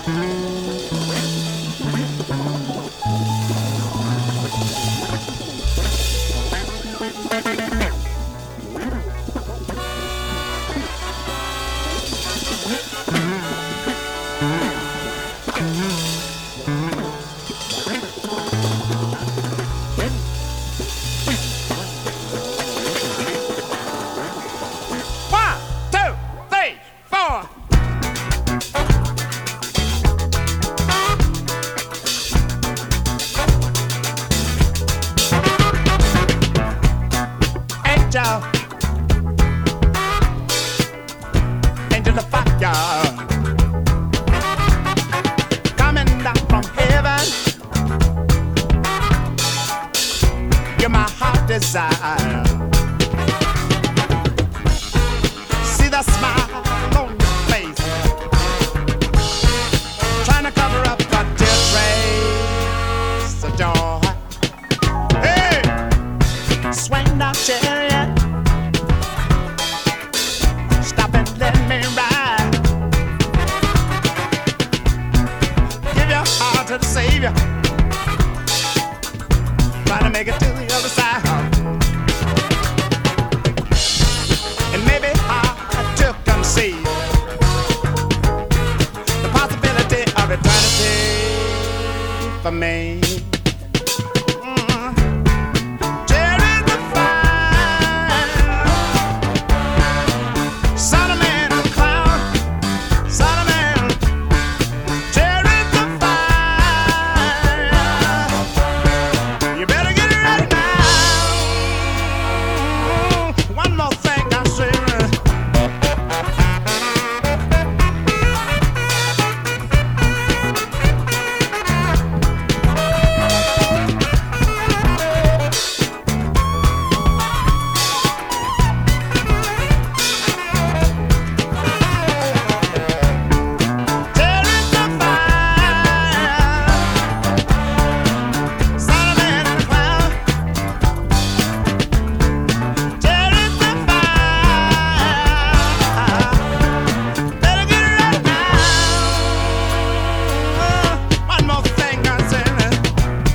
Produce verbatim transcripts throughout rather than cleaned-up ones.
Angel of fire, coming down from heaven. You're my heart desire. See the smile on your face, trying to cover up a tear trace of joy. Hey, swing that chariot, stop and let me ride. Give your heart to the Savior, trying to make it to the other side. And maybe hard to conceive the possibility of eternity for me.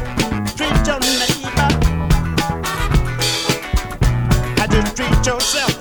Treat yourself